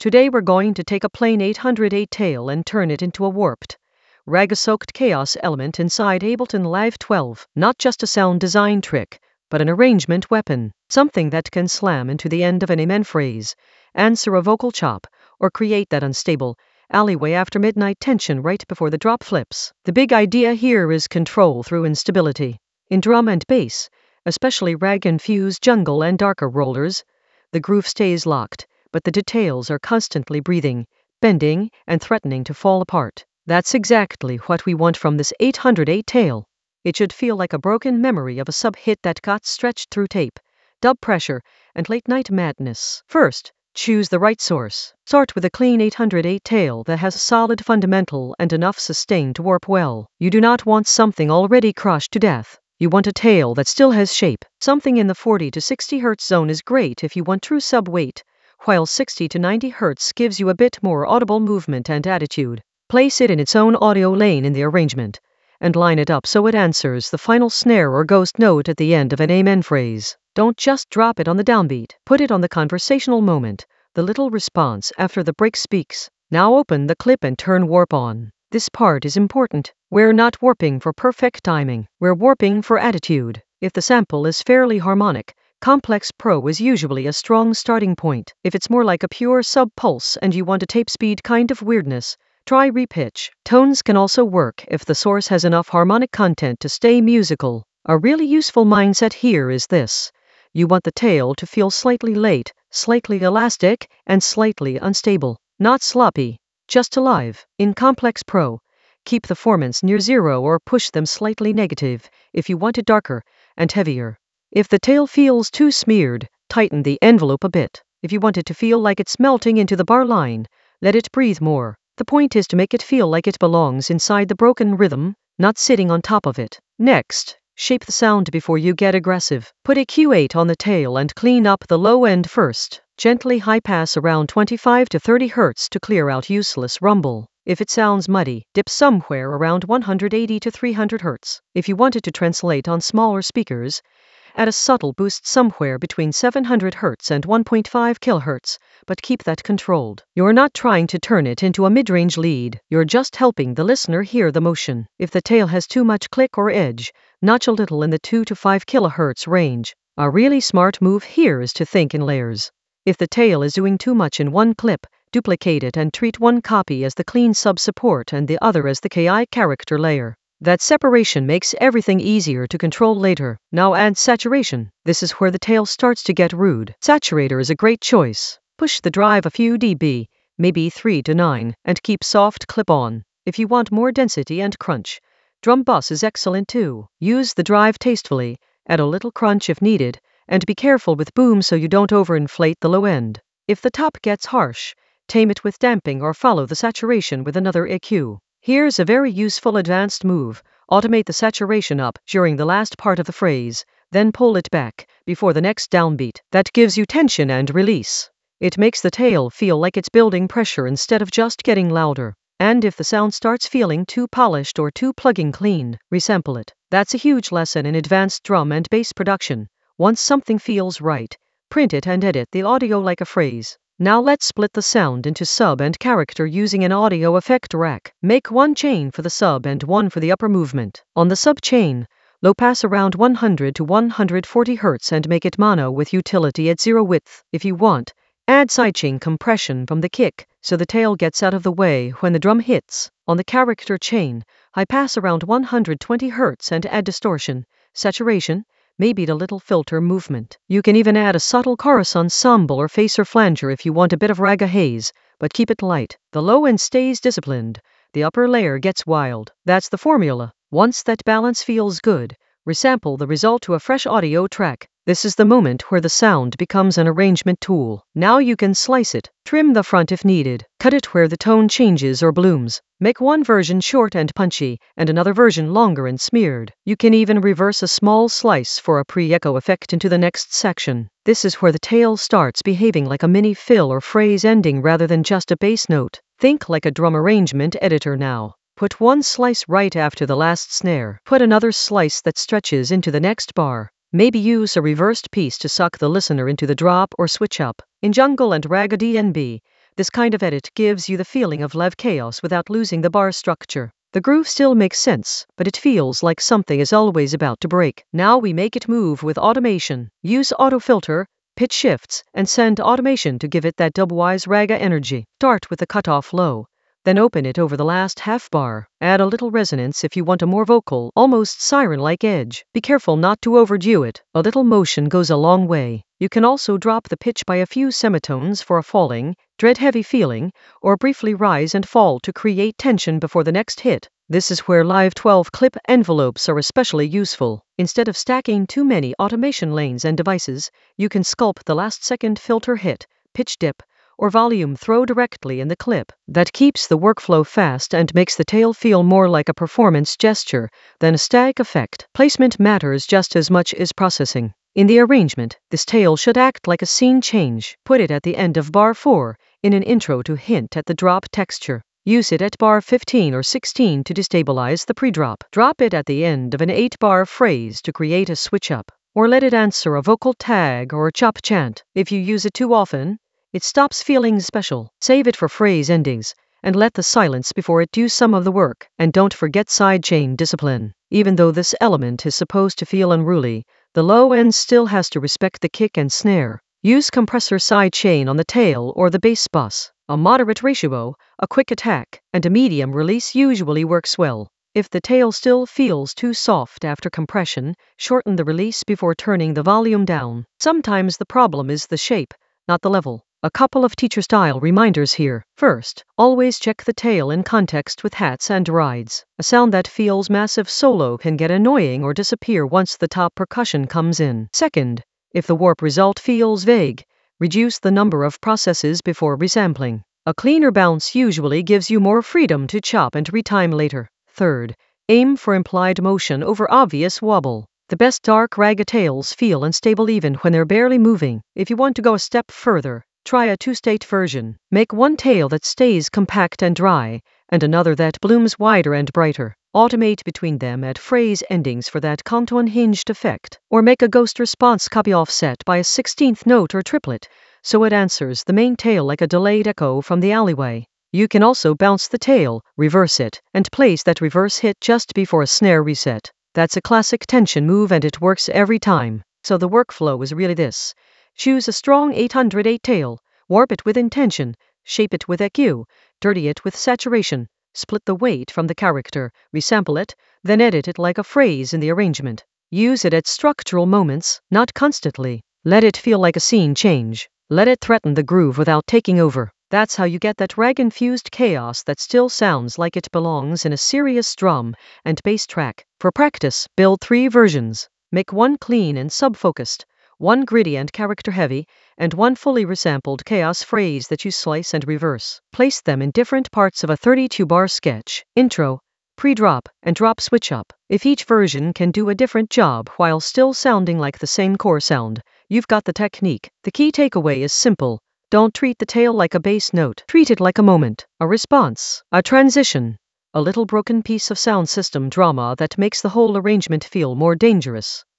Today we're going to take a plain 808 tail and turn it into a warped, raga-soaked chaos element inside Ableton Live 12. Not just a sound design trick, but an arrangement weapon. Something that can slam into the end of an amen phrase, answer a vocal chop, or create that unstable, alleyway after midnight tension right before the drop flips. The big idea here is control through instability. In drum and bass, especially rag-infused jungle and darker rollers, the groove stays locked, but the details are constantly breathing, bending, and threatening to fall apart. That's exactly what we want from this 808 tail. It should feel like a broken memory of a sub-hit that got stretched through tape, dub pressure, and late-night madness. First, choose the right source. Start with a clean 808 tail that has a solid fundamental and enough sustain to warp well. You do not want something already crushed to death. You want a tail that still has shape. Something in the 40 to 60 Hz zone is great if you want true sub-weight, while 60 to 90 Hz gives you a bit more audible movement and attitude. Place it in its own audio lane in the arrangement, and line it up so it answers the final snare or ghost note at the end of an amen phrase. Don't just drop it on the downbeat. Put it on the conversational moment, the little response after the break speaks. Now open the clip and turn warp on. This part is important. We're not warping for perfect timing. We're warping for attitude. If the sample is fairly harmonic, Complex Pro is usually a strong starting point. If it's more like a pure sub-pulse and you want a tape speed kind of weirdness, try repitch. Tones can also work if the source has enough harmonic content to stay musical. A really useful mindset here is this. You want the tail to feel slightly late, slightly elastic, and slightly unstable. Not sloppy, just alive. In Complex Pro, keep the formants near zero or push them slightly negative if you want it darker and heavier. If the tail feels too smeared, tighten the envelope a bit. If you want it to feel like it's melting into the bar line, let it breathe more. The point is to make it feel like it belongs inside the broken rhythm, not sitting on top of it. Next, shape the sound before you get aggressive. Put a Q8 on the tail and clean up the low end first. Gently high pass around 25 to 30 Hz to clear out useless rumble. If it sounds muddy, dip somewhere around 180 to 300 Hz. If you want it to translate on smaller speakers, add a subtle boost somewhere between 700 Hz and 1.5 kHz, but keep that controlled. You're not trying to turn it into a mid-range lead, you're just helping the listener hear the motion. If the tail has too much click or edge, notch a little in the 2 to 5 kHz range. A really smart move here is to think in layers. If the tail is doing too much in one clip, duplicate it and treat one copy as the clean sub-support and the other as the KI character layer. That separation makes everything easier to control later. Now add saturation. This is where the tail starts to get rude. Saturator is a great choice. Push the drive a few dB, maybe 3 to 9, and keep soft clip on. If you want more density and crunch, drum bus is excellent too. Use the drive tastefully, add a little crunch if needed, and be careful with boom so you don't overinflate the low end. If the top gets harsh, tame it with damping or follow the saturation with another EQ. Here's a very useful advanced move. Automate the saturation up during the last part of the phrase, then pull it back before the next downbeat. That gives you tension and release. It makes the tail feel like it's building pressure instead of just getting louder. And if the sound starts feeling too polished or too plugging clean, resample it. That's a huge lesson in advanced drum and bass production. Once something feels right, print it and edit the audio like a phrase. Now let's split the sound into sub and character using an audio effect rack. Make one chain for the sub and one for the upper movement. On the sub chain, low pass around 100 to 140 Hz and make it mono with utility at zero width. If you want, add sidechain compression from the kick so the tail gets out of the way when the drum hits. On the character chain, high pass around 120 Hz and add distortion, saturation, maybe a little filter movement. You can even add a subtle chorus ensemble or facer flanger if you want a bit of raga haze, but keep it light. The low end stays disciplined, the upper layer gets wild. That's the formula. Once that balance feels good, resample the result to a fresh audio track. This is the moment where the sound becomes an arrangement tool. Now you can slice it, trim the front if needed, cut it where the tone changes or blooms. Make one version short and punchy, and another version longer and smeared. You can even reverse a small slice for a pre-echo effect into the next section. This is where the tail starts behaving like a mini fill or phrase ending rather than just a bass note. Think like a drum arrangement editor now. Put one slice right after the last snare. Put another slice that stretches into the next bar. Maybe use a reversed piece to suck the listener into the drop or switch up. In jungle and raga DNB, This kind of edit gives you the feeling of live chaos without losing the bar structure. The groove still makes sense, but it feels like something is always about to break. Now we make it move with automation. Use auto filter, pitch shifts, and send automation to give it that dubwise raga energy. Start with the cutoff low, then open it over the last half bar. Add a little resonance if you want a more vocal, almost siren-like edge. Be careful not to overdo it. A little motion goes a long way. You can also drop the pitch by a few semitones for a falling, dread-heavy feeling, or briefly rise and fall to create tension before the next hit. This is where Live 12 clip envelopes are especially useful. Instead of stacking too many automation lanes and devices, you can sculpt the last second filter hit, pitch dip, or volume throw directly in the clip. That keeps the workflow fast and makes the tail feel more like a performance gesture than a static effect. Placement matters just as much as processing. In the arrangement, this tail should act like a scene change. Put it at the end of bar 4, in an intro to hint at the drop texture. Use it at bar 15 or 16 to destabilize the pre-drop. Drop it at the end of an 8-bar phrase to create a switch-up. Or let it answer a vocal tag or a chop chant. If you use it too often, it stops feeling special. Save it for phrase endings, and let the silence before it do some of the work. And don't forget sidechain discipline. Even though this element is supposed to feel unruly, the low end still has to respect the kick and snare. Use compressor sidechain on the tail or the bass bus. A moderate ratio, a quick attack, and a medium release usually works well. If the tail still feels too soft after compression, shorten the release before turning the volume down. Sometimes the problem is the shape, not the level. A couple of teacher-style reminders here. First, always check the tail in context with hats and rides. A sound that feels massive solo can get annoying or disappear once the top percussion comes in. Second, if the warp result feels vague, reduce the number of processes before resampling. A cleaner bounce usually gives you more freedom to chop and retime later. Third, aim for implied motion over obvious wobble. The best dark raga tails feel unstable even when they're barely moving. If you want to go a step further, try a two-state version. Make one tail that stays compact and dry, and another that blooms wider and brighter. Automate between them at phrase endings for that contour-hinged effect. Or make a ghost response copy offset by a 16th note or triplet, so it answers the main tail like a delayed echo from the alleyway. You can also bounce the tail, reverse it, and place that reverse hit just before a snare reset. That's a classic tension move and it works every time. So the workflow is really this. Choose a strong 808 tail, warp it with intention, shape it with EQ, dirty it with saturation, split the weight from the character, resample it, then edit it like a phrase in the arrangement. Use it at structural moments, not constantly. Let it feel like a scene change. Let it threaten the groove without taking over. That's how you get that rag-infused chaos that still sounds like it belongs in a serious drum and bass track. For practice, build 3 versions. Make one clean and sub-focused, one gritty and character-heavy, and one fully resampled chaos phrase that you slice and reverse. Place them in different parts of a 32-bar sketch, intro, pre-drop, and drop switch-up. If each version can do a different job while still sounding like the same core sound, you've got the technique. The key takeaway is simple. Don't treat the tail like a bass note. Treat it like a moment, a response, a transition, a little broken piece of sound system drama that makes the whole arrangement feel more dangerous.